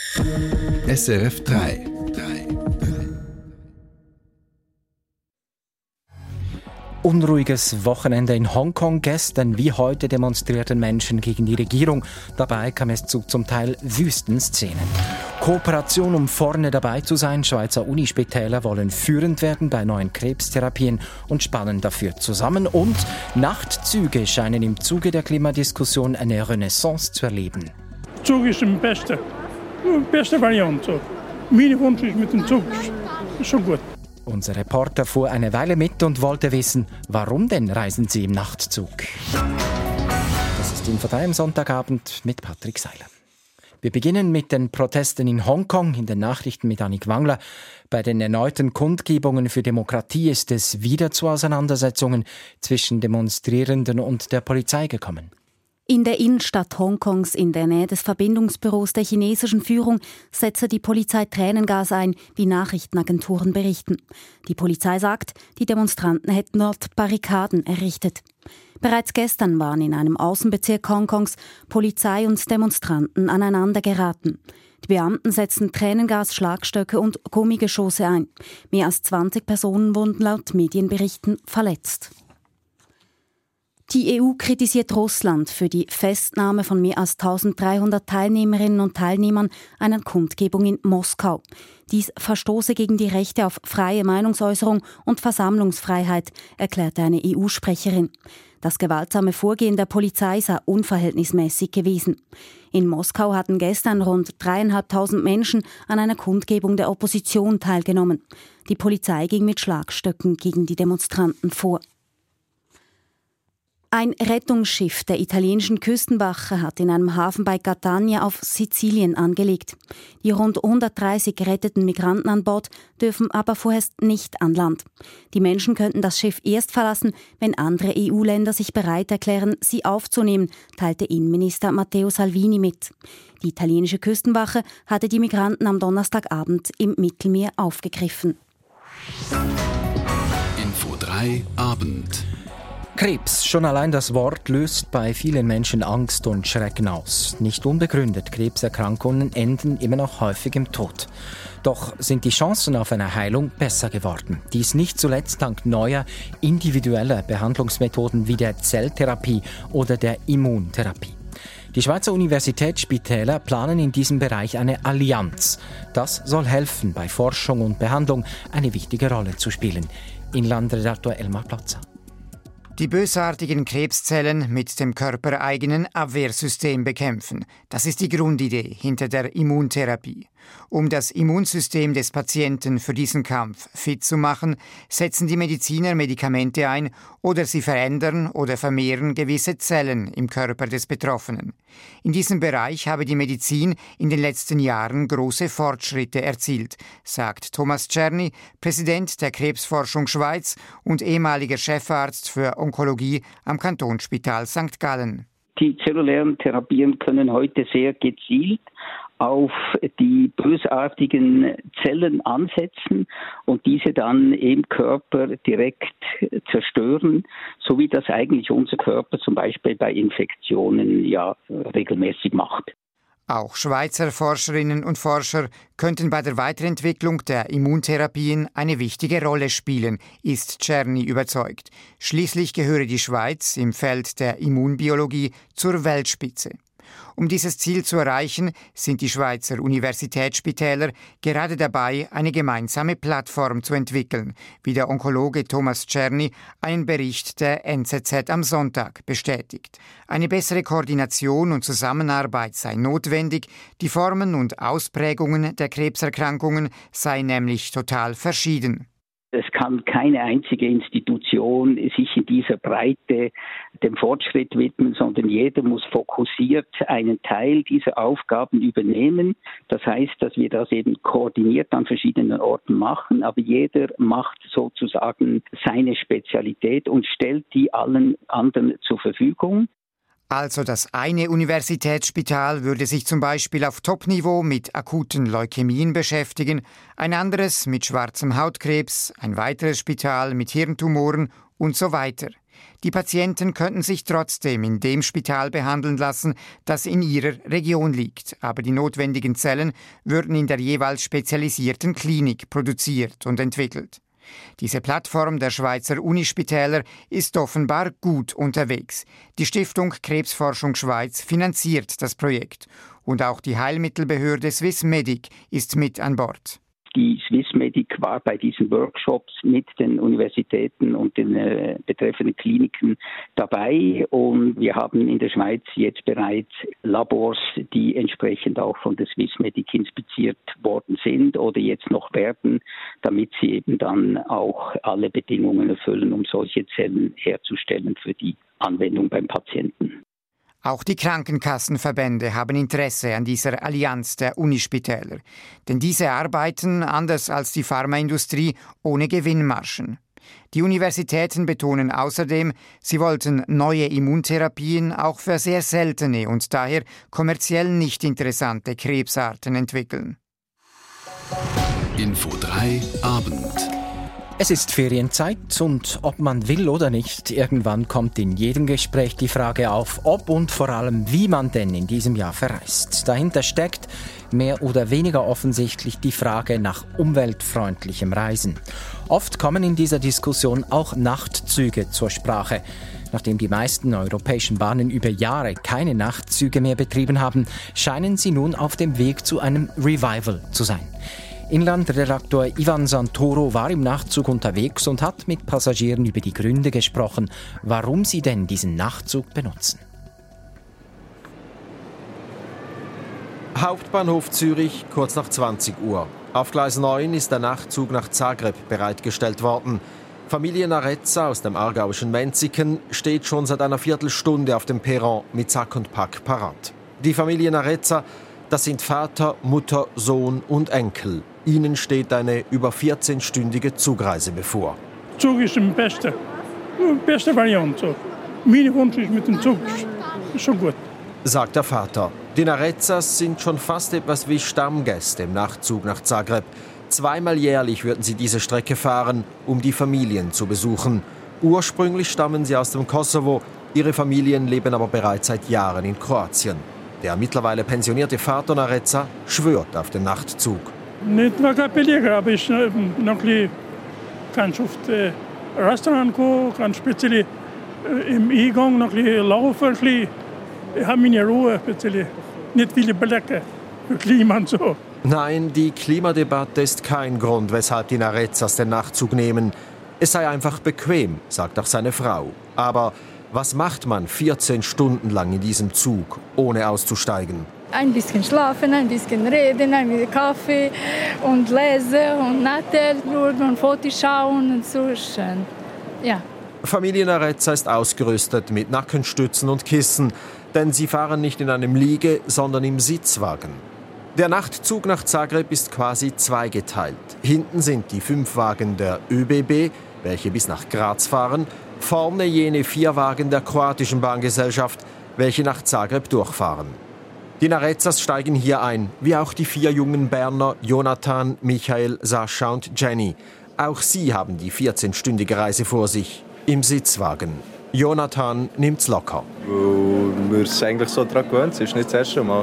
SRF 3. Unruhiges Wochenende in Hongkong. Gestern wie heute demonstrierten Menschen gegen die Regierung. Dabei kam es zu zum Teil wüsten Szenen. Kooperation, um vorne dabei zu sein. Schweizer Unispitäler wollen führend werden bei neuen Krebstherapien und spannen dafür zusammen. Und Nachtzüge scheinen im Zuge der Klimadiskussion eine Renaissance zu erleben. Zug ist die beste Variante. Mein Wunsch ist mit dem Zug. Ist schon gut. Unser Reporter fuhr eine Weile mit und wollte wissen, warum denn reisen Sie im Nachtzug? Das ist Info 3 am Sonntagabend mit Patrick Seiler. Wir beginnen mit den Protesten in Hongkong, in den Nachrichten mit Annik Wangler. Bei den erneuten Kundgebungen für Demokratie ist es wieder zu Auseinandersetzungen zwischen Demonstrierenden und der Polizei gekommen. In der Innenstadt Hongkongs, in der Nähe des Verbindungsbüros der chinesischen Führung, setze die Polizei Tränengas ein, wie Nachrichtenagenturen berichten. Die Polizei sagt, die Demonstranten hätten dort Barrikaden errichtet. Bereits gestern waren in einem Außenbezirk Hongkongs Polizei und Demonstranten aneinander geraten. Die Beamten setzten Tränengas, Schlagstöcke und Gummigeschosse ein. Mehr als 20 Personen wurden laut Medienberichten verletzt. Die EU kritisiert Russland für die Festnahme von mehr als 1300 Teilnehmerinnen und Teilnehmern einer Kundgebung in Moskau. Dies verstoße gegen die Rechte auf freie Meinungsäußerung und Versammlungsfreiheit, erklärte eine EU-Sprecherin. Das gewaltsame Vorgehen der Polizei sei unverhältnismäßig gewesen. In Moskau hatten gestern rund 3'500 Menschen an einer Kundgebung der Opposition teilgenommen. Die Polizei ging mit Schlagstöcken gegen die Demonstranten vor. Ein Rettungsschiff der italienischen Küstenwache hat in einem Hafen bei Catania auf Sizilien angelegt. Die rund 130 geretteten Migranten an Bord dürfen aber vorerst nicht an Land. Die Menschen könnten das Schiff erst verlassen, wenn andere EU-Länder sich bereit erklären, sie aufzunehmen, teilte Innenminister Matteo Salvini mit. Die italienische Küstenwache hatte die Migranten am Donnerstagabend im Mittelmeer aufgegriffen. Info 3 Abend. Krebs, schon allein das Wort löst bei vielen Menschen Angst und Schrecken aus. Nicht unbegründet, Krebserkrankungen enden immer noch häufig im Tod. Doch sind die Chancen auf eine Heilung besser geworden. Dies nicht zuletzt dank neuer, individueller Behandlungsmethoden wie der Zelltherapie oder der Immuntherapie. Die Schweizer Universitätsspitäler planen in diesem Bereich eine Allianz. Das soll helfen, bei Forschung und Behandlung eine wichtige Rolle zu spielen. Inlandredaktor Elmar Platzer. Die bösartigen Krebszellen mit dem körpereigenen Abwehrsystem bekämpfen. Das ist die Grundidee hinter der Immuntherapie. Um das Immunsystem des Patienten für diesen Kampf fit zu machen, setzen die Mediziner Medikamente ein oder sie verändern oder vermehren gewisse Zellen im Körper des Betroffenen. In diesem Bereich habe die Medizin in den letzten Jahren große Fortschritte erzielt, sagt Thomas Czerny, Präsident der Krebsforschung Schweiz und ehemaliger Chefarzt für Onkologie am Kantonsspital St. Gallen. Die zellulären Therapien können heute sehr gezielt auf die bösartigen Zellen ansetzen und diese dann im Körper direkt zerstören, so wie das eigentlich unser Körper zum Beispiel bei Infektionen regelmäßig macht. Auch Schweizer Forscherinnen und Forscher könnten bei der Weiterentwicklung der Immuntherapien eine wichtige Rolle spielen, ist Czerny überzeugt. Schließlich gehöre die Schweiz im Feld der Immunbiologie zur Weltspitze. Um dieses Ziel zu erreichen, sind die Schweizer Universitätsspitäler gerade dabei, eine gemeinsame Plattform zu entwickeln, wie der Onkologe Thomas Czerny einen Bericht der NZZ am Sonntag bestätigt. Eine bessere Koordination und Zusammenarbeit sei notwendig, die Formen und Ausprägungen der Krebserkrankungen seien nämlich total verschieden. Es kann keine einzige Institution sich in dieser Breite dem Fortschritt widmen, sondern jeder muss fokussiert einen Teil dieser Aufgaben übernehmen. Das heißt, dass wir das eben koordiniert an verschiedenen Orten machen, aber jeder macht sozusagen seine Spezialität und stellt die allen anderen zur Verfügung. Also das eine Universitätsspital würde sich zum Beispiel auf Topniveau mit akuten Leukämien beschäftigen, ein anderes mit schwarzem Hautkrebs, ein weiteres Spital mit Hirntumoren und so weiter. Die Patienten könnten sich trotzdem in dem Spital behandeln lassen, das in ihrer Region liegt. Aber die notwendigen Zellen würden in der jeweils spezialisierten Klinik produziert und entwickelt. Diese Plattform der Schweizer Unispitäler ist offenbar gut unterwegs. Die Stiftung Krebsforschung Schweiz finanziert das Projekt. Und auch die Heilmittelbehörde Swissmedic ist mit an Bord. Die Swissmedic war bei diesen Workshops mit den Universitäten und den betreffenden Kliniken dabei. Und wir haben in der Schweiz jetzt bereits Labors, die entsprechend auch von der Swissmedic inspiziert worden sind oder jetzt noch werden, damit sie eben dann auch alle Bedingungen erfüllen, um solche Zellen herzustellen für die Anwendung beim Patienten. Auch die Krankenkassenverbände haben Interesse an dieser Allianz der Unispitäler. Denn diese arbeiten, anders als die Pharmaindustrie, ohne Gewinnmargen. Die Universitäten betonen außerdem, sie wollten neue Immuntherapien auch für sehr seltene und daher kommerziell nicht interessante Krebsarten entwickeln. Info 3 Abend. Es ist Ferienzeit und ob man will oder nicht, irgendwann kommt in jedem Gespräch die Frage auf, ob und vor allem wie man denn in diesem Jahr verreist. Dahinter steckt mehr oder weniger offensichtlich die Frage nach umweltfreundlichem Reisen. Oft kommen in dieser Diskussion auch Nachtzüge zur Sprache. Nachdem die meisten europäischen Bahnen über Jahre keine Nachtzüge mehr betrieben haben, scheinen sie nun auf dem Weg zu einem Revival zu sein. Inlandredaktor Ivan Santoro war im Nachtzug unterwegs und hat mit Passagieren über die Gründe gesprochen, warum sie denn diesen Nachtzug benutzen. Hauptbahnhof Zürich, kurz nach 20 Uhr. Auf Gleis 9 ist der Nachtzug nach Zagreb bereitgestellt worden. Familie Narezza aus dem aargauischen Menziken steht schon seit einer Viertelstunde auf dem Perron mit Sack und Pack parat. Die Familie Narezza, das sind Vater, Mutter, Sohn und Enkel. Ihnen steht eine über 14-stündige Zugreise bevor. Zug ist die beste Variante. Mein Wunsch ist mit dem Zug schon gut. Sagt der Vater. Die Narezzas sind schon fast etwas wie Stammgäste im Nachtzug nach Zagreb. 2-mal jährlich würden sie diese Strecke fahren, um die Familien zu besuchen. Ursprünglich stammen sie aus dem Kosovo, ihre Familien leben aber bereits seit Jahren in Kroatien. Der mittlerweile pensionierte Vater Narezza schwört auf den Nachtzug. Nicht wirklich billiger, aber ich noch ein bisschen, kannst auf das Restaurant gehen, kannst speziell im Eingang noch ein bisschen laufen, ich habe meine Ruhe, speziell nicht viele Belege für Klima und so. Nein, die Klimadebatte ist kein Grund, weshalb die Narezzas den Nachtzug nehmen. Es sei einfach bequem, sagt auch seine Frau. Aber was macht man 14 Stunden lang in diesem Zug, ohne auszusteigen? Ein bisschen schlafen, ein bisschen reden, ein bisschen Kaffee und lesen und Nattel schauen und Fotos schauen und so. Ja. Familie Narezza ist ausgerüstet mit Nackenstützen und Kissen, denn sie fahren nicht in einem Liege-, sondern im Sitzwagen. Der Nachtzug nach Zagreb ist quasi zweigeteilt. Hinten sind die 5 Wagen der ÖBB, welche bis nach Graz fahren, vorne jene 4 Wagen der kroatischen Bahngesellschaft, welche nach Zagreb durchfahren. Die Narezzas steigen hier ein, wie auch die 4 jungen Berner Jonathan, Michael, Sascha und Jenny. Auch sie haben die 14-stündige Reise vor sich, im Sitzwagen. Jonathan nimmt's locker. Wir sind eigentlich so daran gewöhnt, es ist nicht das erste Mal.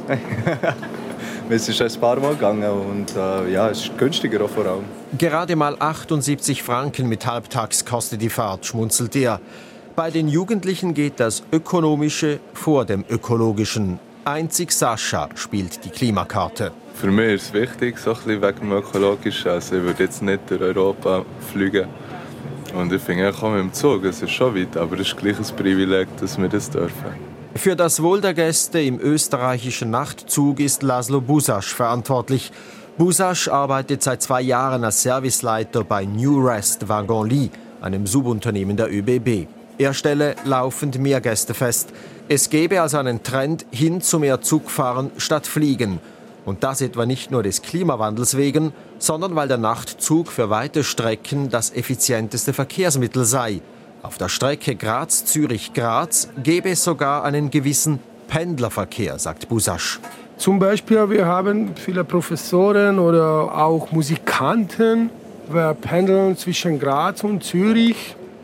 Es ist ein paar Mal gegangen und es ist günstiger auch vor allem. Gerade mal 78 Franken mit Halbtags kostet die Fahrt, schmunzelt er. Bei den Jugendlichen geht das Ökonomische vor dem Ökologischen. Einzig Sascha spielt die Klimakarte. Für mich ist es wichtig, so ein bisschen wegen dem Ökologischen. Also ich würde jetzt nicht durch Europa fliegen. Und ich finde auch mit dem Zug, es ist schon weit, aber es ist gleich ein Privileg, dass wir das dürfen. Für das Wohl der Gäste im österreichischen Nachtzug ist Laszlo Busasch verantwortlich. Busasch arbeitet seit 2 Jahren als Serviceleiter bei New Rest Wagon-Lit, einem Subunternehmen der ÖBB. Er stelle laufend mehr Gäste fest. Es gebe also einen Trend hin zu mehr Zugfahren statt Fliegen. Und das etwa nicht nur des Klimawandels wegen, sondern weil der Nachtzug für weite Strecken das effizienteste Verkehrsmittel sei. Auf der Strecke Graz-Zürich-Graz gäbe es sogar einen gewissen Pendlerverkehr, sagt Busasch. Zum Beispiel, wir haben viele Professoren oder auch Musikanten, wir pendeln zwischen Graz und Zürich.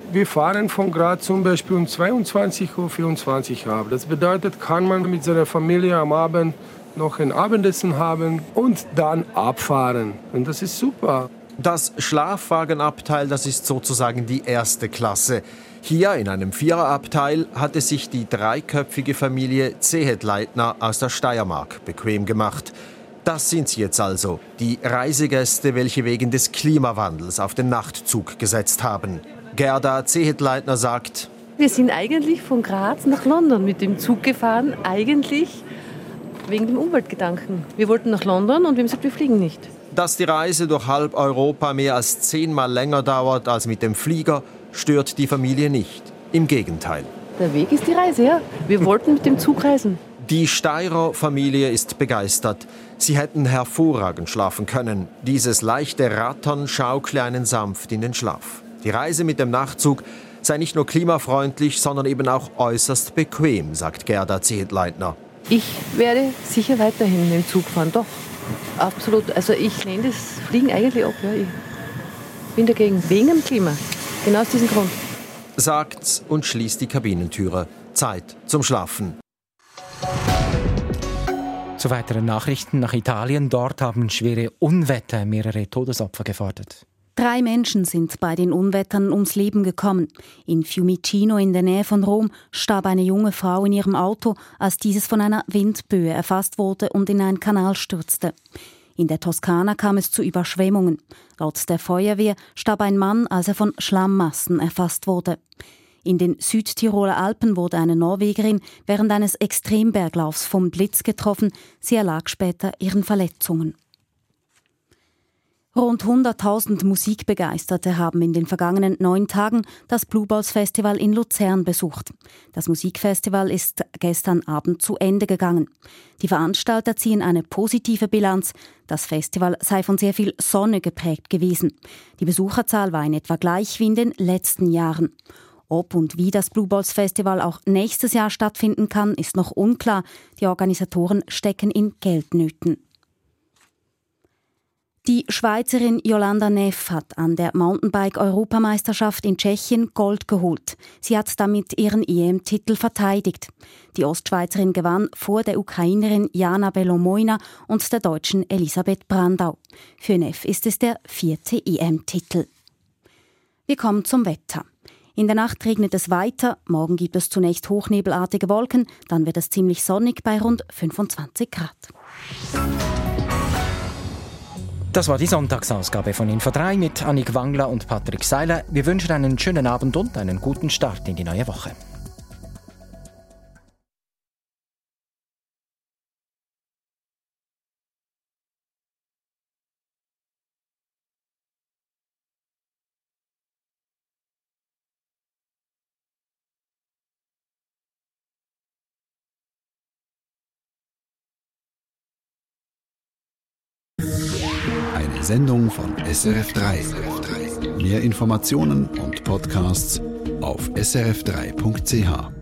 Wir fahren von Graz zum Beispiel um 22:24 Uhr ab. Das bedeutet, kann man mit seiner Familie am Abend noch ein Abendessen haben und dann abfahren. Und das ist super. Das Schlafwagenabteil, das ist sozusagen die erste Klasse. Hier in einem Viererabteil hatte sich die dreiköpfige Familie Zehetleitner aus der Steiermark bequem gemacht. Das sind sie jetzt also, die Reisegäste, welche wegen des Klimawandels auf den Nachtzug gesetzt haben. Gerda Zehetleitner sagt: Wir sind eigentlich von Graz nach London mit dem Zug gefahren, eigentlich wegen dem Umweltgedanken. Wir wollten nach London und wir haben gesagt, wir fliegen nicht. Dass die Reise durch halb Europa mehr als 10-mal länger dauert als mit dem Flieger, stört die Familie nicht. Im Gegenteil. Der Weg ist die Reise, ja. Wir wollten mit dem Zug reisen. Die Steirer Familie ist begeistert. Sie hätten hervorragend schlafen können. Dieses leichte Rattern schaukle einen sanft in den Schlaf. Die Reise mit dem Nachtzug sei nicht nur klimafreundlich, sondern eben auch äußerst bequem, sagt Gerda Zehetleitner. Ich werde sicher weiterhin mit dem Zug fahren, doch. Absolut. Also ich lehne das Fliegen eigentlich ab. Ja. Ich bin dagegen, wegen dem Klima. Genau aus diesem Grund. Sagt's und schließt die Kabinentüre. Zeit zum Schlafen. Zu weiteren Nachrichten nach Italien. Dort haben schwere Unwetter mehrere Todesopfer gefordert. 3 Menschen sind bei den Unwettern ums Leben gekommen. In Fiumicino in der Nähe von Rom starb eine junge Frau in ihrem Auto, als dieses von einer Windböe erfasst wurde und in einen Kanal stürzte. In der Toskana kam es zu Überschwemmungen. Laut der Feuerwehr starb ein Mann, als er von Schlammmassen erfasst wurde. In den Südtiroler Alpen wurde eine Norwegerin während eines Extremberglaufs vom Blitz getroffen. Sie erlag später ihren Verletzungen. Rund 100.000 Musikbegeisterte haben in den vergangenen 9 Tagen das Blue Balls Festival in Luzern besucht. Das Musikfestival ist gestern Abend zu Ende gegangen. Die Veranstalter ziehen eine positive Bilanz. Das Festival sei von sehr viel Sonne geprägt gewesen. Die Besucherzahl war in etwa gleich wie in den letzten Jahren. Ob und wie das Blue Balls Festival auch nächstes Jahr stattfinden kann, ist noch unklar. Die Organisatoren stecken in Geldnöten. Die Schweizerin Jolanda Neff hat an der Mountainbike-Europameisterschaft in Tschechien Gold geholt. Sie hat damit ihren EM-Titel verteidigt. Die Ostschweizerin gewann vor der Ukrainerin Jana Belomoina und der Deutschen Elisabeth Brandau. Für Neff ist es der 4. EM-Titel. Wir kommen zum Wetter. In der Nacht regnet es weiter. Morgen gibt es zunächst hochnebelartige Wolken. Dann wird es ziemlich sonnig bei rund 25 Grad. Das war die Sonntagsausgabe von Info 3 mit Annik Wangler und Patrick Seiler. Wir wünschen einen schönen Abend und einen guten Start in die neue Woche. Eine Sendung von SRF 3. Mehr Informationen und Podcasts auf srf3.ch.